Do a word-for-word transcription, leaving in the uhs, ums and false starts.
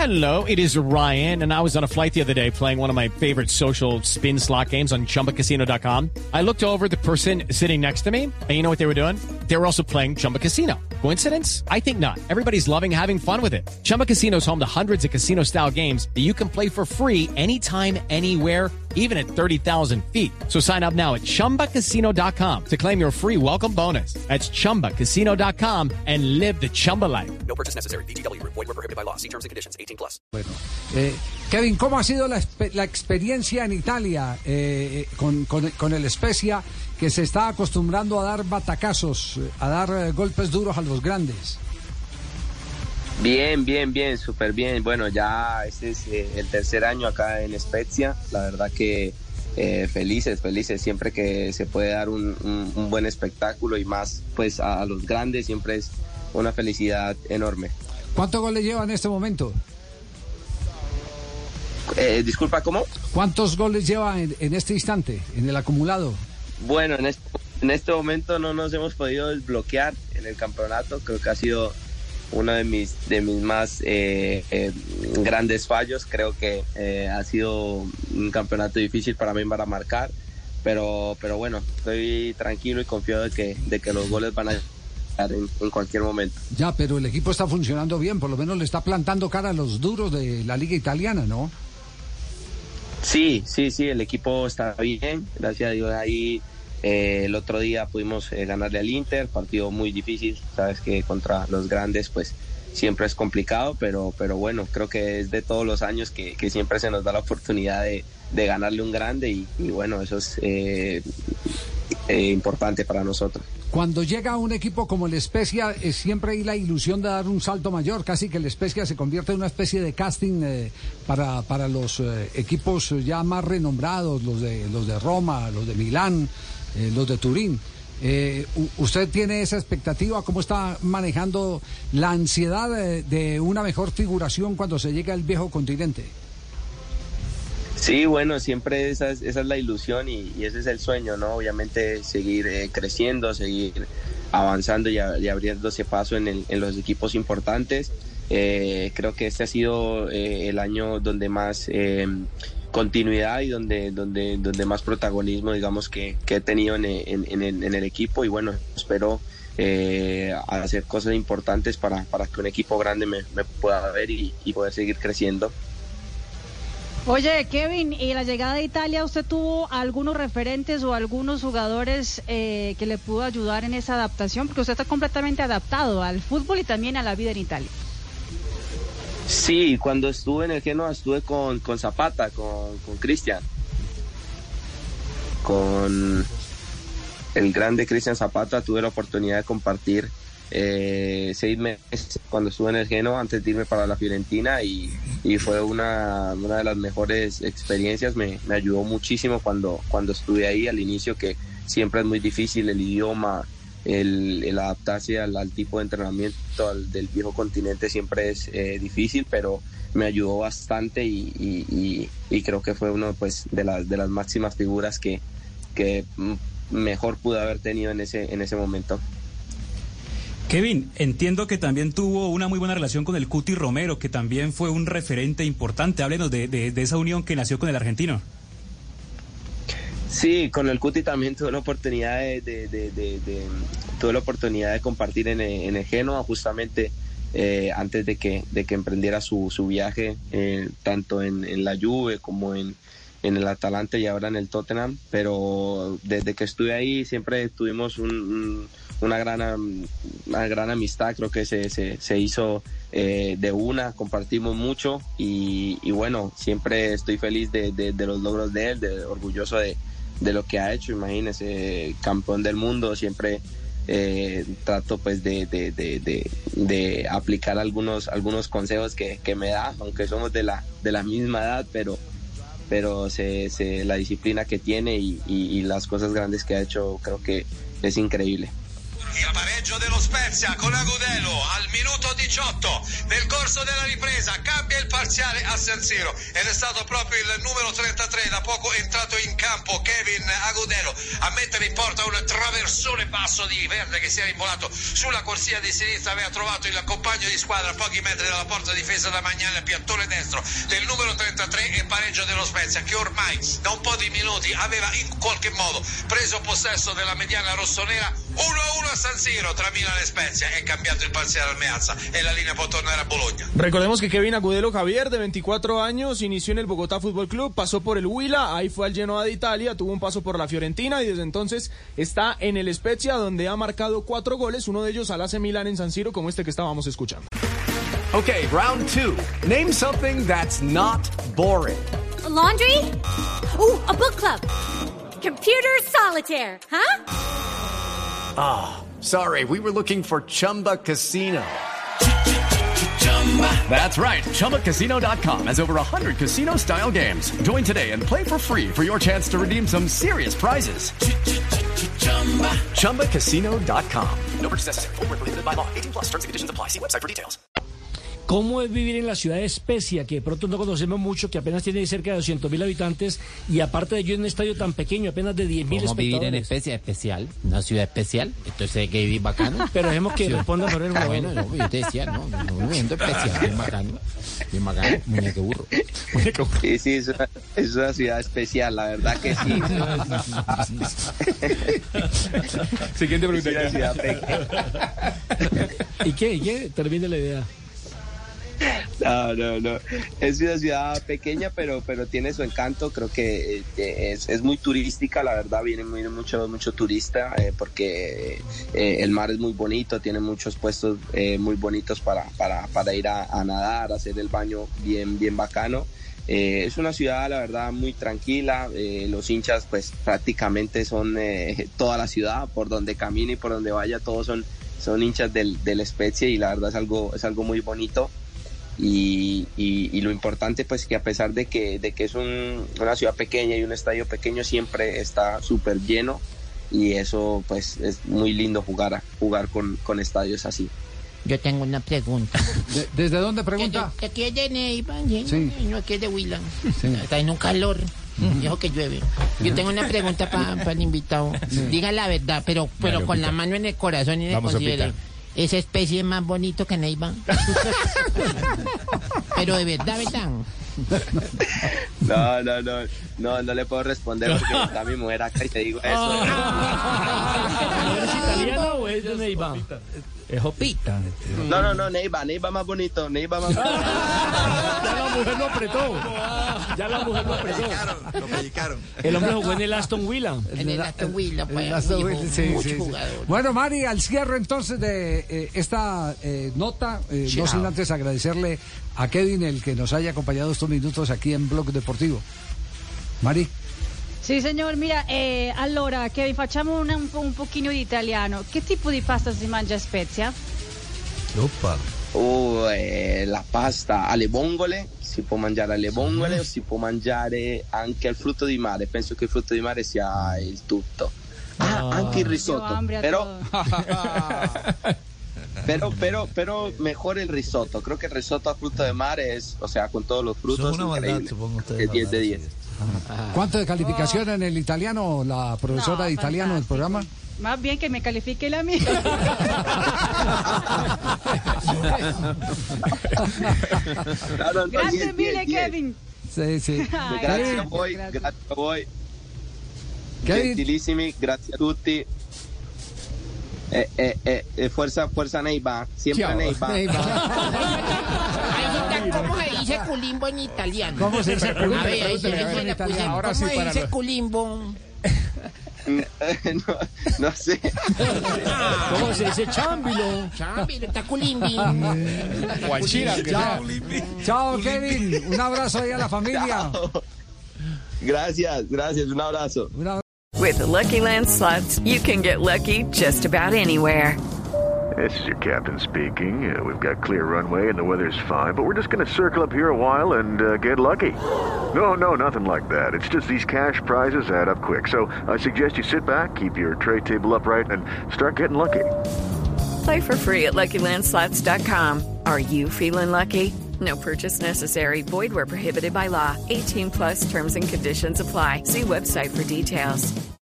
Hello, it is Ryan, and I was on a flight the other day playing one of my favorite social spin slot games on Chumba Casino dot com. I looked over at the person sitting next to me, and you know what they were doing? They were also playing Chumba Casino. Coincidence? I think not. Everybody's loving having fun with it. Chumba Casino is home to hundreds of casino-style games that you can play for free anytime, anywhere, even at thirty thousand feet. So sign up now at Chumba Casino dot com to claim your free welcome bonus. That's Chumba Casino dot com and live the Chumba life. No purchase necessary. V G W. Void were prohibited by law. See terms and conditions. eighteen plus. Bueno, eh, Kevin, ¿cómo ha sido la, la experiencia en Italia eh, con, con, con el Spezia, que se está acostumbrando a dar batacazos, a dar eh, golpes duros a los grandes? Bien, bien, bien, súper bien. Bueno, ya este es eh, el tercer año acá en Spezia. La verdad que eh, felices, felices. Siempre que se puede dar un, un, un buen espectáculo y más pues a, a los grandes, siempre es una felicidad enorme. ¿Cuántos goles lleva en este momento? Eh, disculpa, ¿cómo? ¿Cuántos goles lleva en, en este instante, en el acumulado? Bueno, en este, en este momento no nos hemos podido desbloquear en el campeonato. Creo que ha sido uno de mis de mis más eh, eh, grandes fallos. Creo que eh, ha sido un campeonato difícil para mí para marcar, pero pero bueno, estoy tranquilo y confiado de que de que los goles van a llegar en, en cualquier momento. Ya, pero el equipo está funcionando bien, por lo menos le está plantando cara a los duros de la liga italiana, ¿no? Sí, sí, sí, el equipo está bien, gracias a Dios. Ahí eh, el otro día pudimos eh, ganarle al Inter, partido muy difícil, sabes que contra los grandes pues siempre es complicado, pero pero bueno, creo que es de todos los años que, que siempre se nos da la oportunidad de, de ganarle un grande y, y bueno, eso es eh, eh, importante para nosotros. Cuando llega un equipo como el Spezia, eh, siempre hay la ilusión de dar un salto mayor, casi que el Spezia se convierte en una especie de casting eh, para, para los eh, equipos ya más renombrados, los de, los de Roma, los de Milán, eh, los de Turín. Eh, ¿Usted tiene esa expectativa? ¿Cómo está manejando la ansiedad de, de una mejor figuración cuando se llega al viejo continente? Sí, bueno, siempre esa es, esa es la ilusión y, y ese es el sueño, ¿no? Obviamente seguir eh, creciendo, seguir avanzando y, a, y abriéndose paso en, el, en los equipos importantes. Eh, creo que este ha sido eh, el año donde más eh, continuidad y donde donde donde más protagonismo, digamos, que, que he tenido en, en, en, el, en el equipo y bueno, espero eh, hacer cosas importantes para, para que un equipo grande me, me pueda ver y, y poder seguir creciendo. Oye, Kevin, y la llegada de Italia, ¿usted tuvo algunos referentes o algunos jugadores eh, que le pudo ayudar en esa adaptación? Porque usted está completamente adaptado al fútbol y también a la vida en Italia. Sí, cuando estuve en el Genoa estuve con, con Zapata, con, con Cristian, con el grande Cristian Zapata. Tuve la oportunidad de compartir eh, seis meses cuando estuve en el Genoa antes de irme para la Fiorentina y, y fue una, una de las mejores experiencias. Me, me ayudó muchísimo cuando, cuando estuve ahí al inicio, que siempre es muy difícil el idioma, el, el adaptarse al, al tipo de entrenamiento al, del viejo continente siempre es eh, difícil, pero me ayudó bastante y, y, y, y creo que fue uno pues de las de las máximas figuras que, que mejor pude haber tenido en ese en ese momento. Kevin, entiendo que también tuvo una muy buena relación con el Cuti Romero, que también fue un referente importante. Háblenos de, de, de esa unión que nació con el argentino. Sí, con el Cuti también tuve la oportunidad de, de, de, de, de tuve la oportunidad de compartir en el, en el Genoa justamente eh, antes de que de que emprendiera su, su viaje eh, tanto en, en la Juve como en en el Atalanta y ahora en el Tottenham, pero desde que estuve ahí siempre tuvimos un, un, una gran una gran amistad. Creo que se, se, se hizo eh, de una, compartimos mucho y, y bueno, siempre estoy feliz de, de, de los logros de él, de, orgulloso de, de lo que ha hecho. Imagínese, campeón del mundo, siempre eh, trato pues de, de, de, de, de aplicar algunos, algunos consejos que, que me da, aunque somos de la, de la misma edad, pero pero se, se, la disciplina que tiene y, y, y las cosas grandes que ha hecho creo que es increíble. Il pareggio dello Spezia con Agudelo al minuto diciotto. Nel corso della ripresa cambia il partito. parziale a San Siro ed è stato proprio il numero trentatré, da poco entrato in campo, Kevin Agudelo, a mettere in porta un traversone basso di Verde che si era involato sulla corsia di sinistra, aveva trovato il compagno di squadra a pochi metri dalla porta difesa da Magnani, piattone destro del numero trentatré e pareggio dello Spezia, che ormai da un po' di minuti aveva in qualche modo preso possesso della mediana rossonera. uno a uno a San Siro tra Milan e Spezia, è cambiato il parziale al Meazza e la línea può tornare a Bologna. Recordemos que Kevin Agudelo Javier, de veinticuatro años, inició en el Bogotá Fútbol Club, pasó por el Huila, ahí fue al Genoa de Italia, tuvo un paso por la Fiorentina y desde entonces está en el Spezia, donde ha marcado cuatro goles, uno de ellos al A C Milan en San Siro, como este que estábamos escuchando. Okay, round two. Name something that's not boring. A laundry? Ooh, a book club. Computer solitaire, huh? Ah, oh, sorry, we were looking for Chumba Casino. That's right, Chumba Casino dot com has over one hundred casino-style games. Join today and play for free for your chance to redeem some serious prizes. Chumba Casino dot com. No purchase necessary. Void where prohibited by law. eighteen plus terms and conditions apply. See website for details. ¿Cómo es vivir en la ciudad de Spezia, que de pronto no conocemos mucho, que apenas tiene cerca de doscientos mil habitantes y aparte de ello en un estadio tan pequeño, apenas de diez mil espectadores? ¿Cómo vivir en Spezia? Especial, una ciudad especial, entonces hay que vivir bacano. Pero dejemos que sí. responda por el ah, bueno, no, yo te decía, no, no, un evento especial, bien bacano, bien bacano, muñeco burro. Muñeco burro. Sí, sí, es una, es una ciudad especial, la verdad que sí. Siguiente pregunta. Es una ciudad pequeña. ¿Y qué? ¿Y qué? Termine la idea. No, no, no. Es una ciudad pequeña, pero, pero tiene su encanto. Creo que eh, es, es muy turística, la verdad. Viene, viene mucho, mucho turista eh, porque eh, el mar es muy bonito. Tiene muchos puestos eh, muy bonitos para, para, para ir a, a nadar, a hacer el baño bien, bien bacano. Eh, es una ciudad, la verdad, muy tranquila. Eh, los hinchas, pues, prácticamente son eh, toda la ciudad. Por donde camine y por donde vaya, todos son, son hinchas del, del Spezia y la verdad es algo, es algo muy bonito. Y, y, y lo importante pues que a pesar de que, de que es un, una ciudad pequeña y un estadio pequeño, siempre está súper lleno y eso pues es muy lindo jugar, jugar con, con estadios así. Yo tengo una pregunta. ¿De, ¿Desde dónde pregunta? De, de aquí es de Neiva, ¿sí? Sí. No, aquí es de Huila. Sí. Está en un calor. Dijo que llueve. Yo tengo una pregunta para pa el invitado. Sí. Diga la verdad, pero, pero bueno, con pita. La mano en el corazón y en el considere. Esa especie es más bonito que Neiva. Pero de verdad, ¿verdad? No, no, no, no, no le puedo responder porque está mi mujer acá y te digo eso. ¿Es italiano o es de Neiva? Es Jopita. No, no, no, Neiva, Neiva más bonito, Neiva más bonito. Ya la mujer lo apretó. Ya la mujer lo apretó. Lo pellizcaron. El hombre jugó en el Aston Villa. En el Aston Villa, pues. El Aston Villa, sí, mucho sí, sí. jugador. Bueno, Mari, al cierre entonces de eh, esta eh, nota, eh, no sin antes agradecerle a Kevin el que nos haya acompañado estos minutos aquí en Blog Deportivo. Mari. Sì, signor, mira, eh, allora Kevin, facciamo un, un, un pochino di italiano. Che tipo di pasta si mangia a Spezia? Oppa. Oh, eh, la pasta alle vongole, si può mangiare alle vongole o si può mangiare anche al frutto di mare. Penso che il frutto di mare sia il tutto. Ah, oh, anche il risotto, però Pero, pero, pero mejor el risotto. Creo que el risotto a fruto de mar es, o sea, con todos los frutos, una increíble. maldad, supongo ustedes, Es diez de diez. ¿Cuánto de calificación en el italiano, la profesora No, de italiano del programa? Más bien que me califique la mía. No, no, no, Grazie diez, mille, diez, Kevin. Sí, sí. Ay, Grazie a grazie, voi, grazie. grazie a voi. Kevin. Gentilissimi, grazie a tutti. Eh, eh, eh, eh, fuerza, fuerza Neiva, siempre Ciao, Neiva. Neiva. ¿Cómo se dice culimbo en italiano? ¿Cómo se dice culimbo? A ver, ahí se Pregúntale, dice la italiano. culimbo. Ahora ¿Cómo sí, se para dice los- culimbo? no, no sé. ¿Cómo se dice chámbilo? Chámbilo, está culimbi. Guachira, que Chao. sea. Chao, Kevin. Un abrazo ahí a la familia. Chao. Gracias, gracias, un abrazo. Un abrazo. With the Lucky Land Slots, you can get lucky just about anywhere. This is your captain speaking. Uh, we've got clear runway and the weather's fine, but we're just going to circle up here a while and uh, get lucky. No, no, nothing like that. It's just these cash prizes add up quick. So I suggest you sit back, keep your tray table upright, and start getting lucky. Play for free at Lucky Land Slots dot com. Are you feeling lucky? No purchase necessary. Void where prohibited by law. eighteen plus terms and conditions apply. See website for details.